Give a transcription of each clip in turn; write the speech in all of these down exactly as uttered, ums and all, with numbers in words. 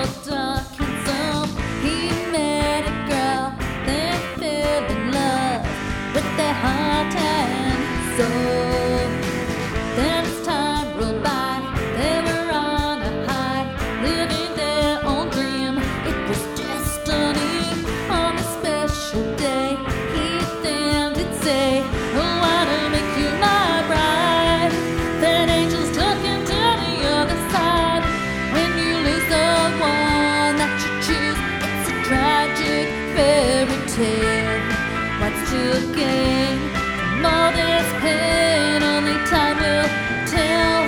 so dark and some. He met a girl, they fell in love with their heart and soul. Then as time rolled by, they were on a high, living their own dream. It was destiny. On a special day, he then did say, "I wanna make you my bride." Then angels took him to the other side. When you lose the one that you choose, it's a tragic fairy tale. What's to gain from all this pain? Only time will tell.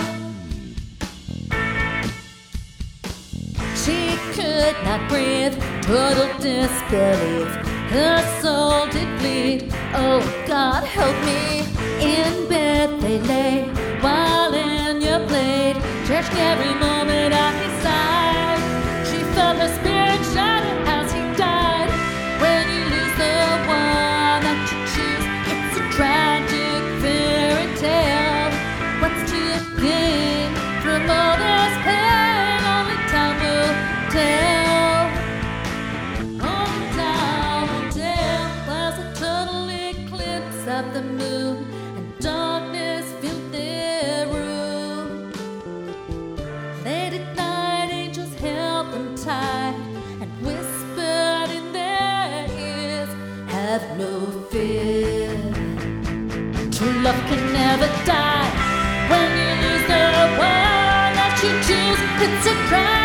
She could not breathe, total disbelief. Her soul did bleed. Oh God, help me. In bed they lay, while in your blade, cherishing every moment at his side. She felt her spirit shatter as he died. When you lose the one that you choose, it's a tragic fairy tale. What's to gain from all this pain? Only time will tell. Only time will tell. Was a total eclipse of the moon, and darkness filled their room. Late at night, angels held them tight and whispered in their ears, "Have no fear. True love can never die. When you lose the one that you choose, it's a crime."